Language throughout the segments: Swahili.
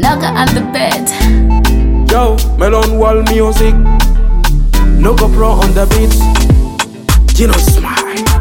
Dagger on the bed. Yo, Melon Wall music. No go pro on the beat. Gino Smile.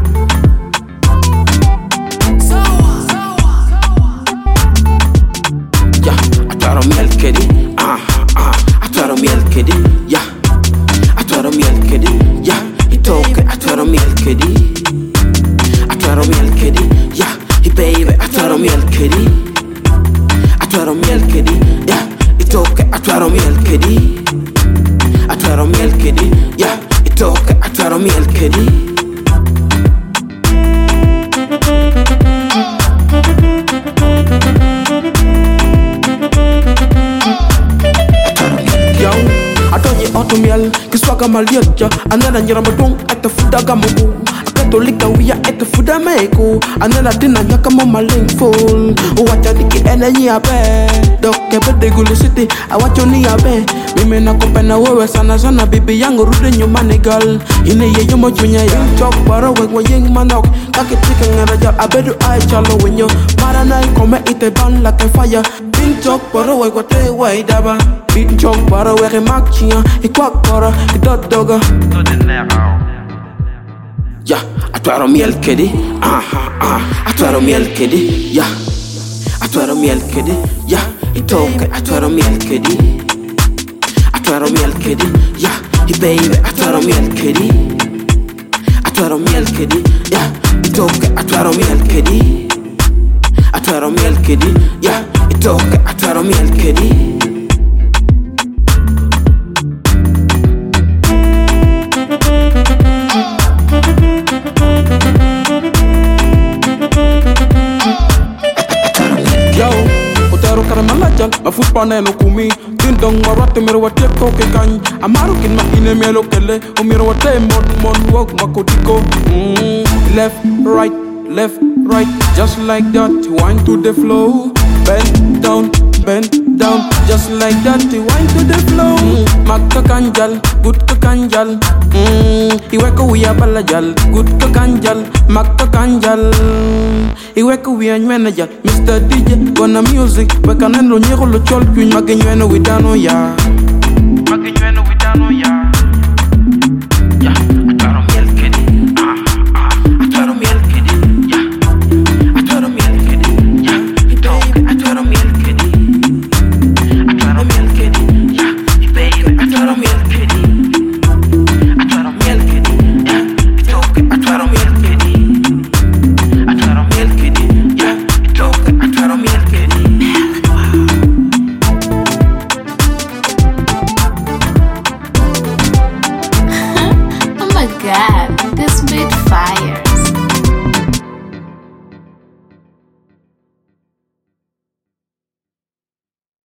Yeah, atwaro miel kedi. Atwaro miel kedi. Yeah, atwaro miel kedi. Yeah, itoke atwaro miel kedi. Atwaro miel kedi. Yeah, baby atwaro miel kedi. Atwaro miel kedi. Yeah, itoke atwaro miel kedi. Atwaro miel kedi. Yeah, itoke atwaro miel kedi. Yo, atonye otomiel kiswaga maliaja anana nyiramba dong ata fudaga mugu akatolika wiya ata fuda meko anana tina nyaka mama full wacha diki enenyi abe doke bede gulu city awacho ni abe mimi nakupenda wewe sana sana bibi yangu rudi nyumbani girl ine ye yomo chunya ya chok baro we yeng manok kakitika ngaraja abedu ai chalo wenyo mara na ikome ite ban like a fire bin chok baro we te wai daba bin chok baro we makchia ikwak baro idot doga ya atwaro miel kedi atwaro miel kedi ya atwaro miel kedi ya itoke atwaro miel kedi atwaro miel kedi ya baby atwaro miel kedi atwaro miel kedi ya itoke atwaro miel kedi atwaro miel kedi ya itoke atwaro miel kedi. Yo, utero karamalajan, mafutpane no kumi. Tindong marwate mero wate koke kany. Amarukin ma ine melo kele, o mero wate mon wog makotiko. Left, right, just like that. Wind to the flow, bend down, just like that. Wind to the flow. Makka kanjal, good ka kanjal. Iweko wiya balajal, good ka kanjal, makka kanjal. Iweko wiya nywena jal, Mr. DJ, gonna music. Weka neno nyego lo chol kuny magenywena widano ya.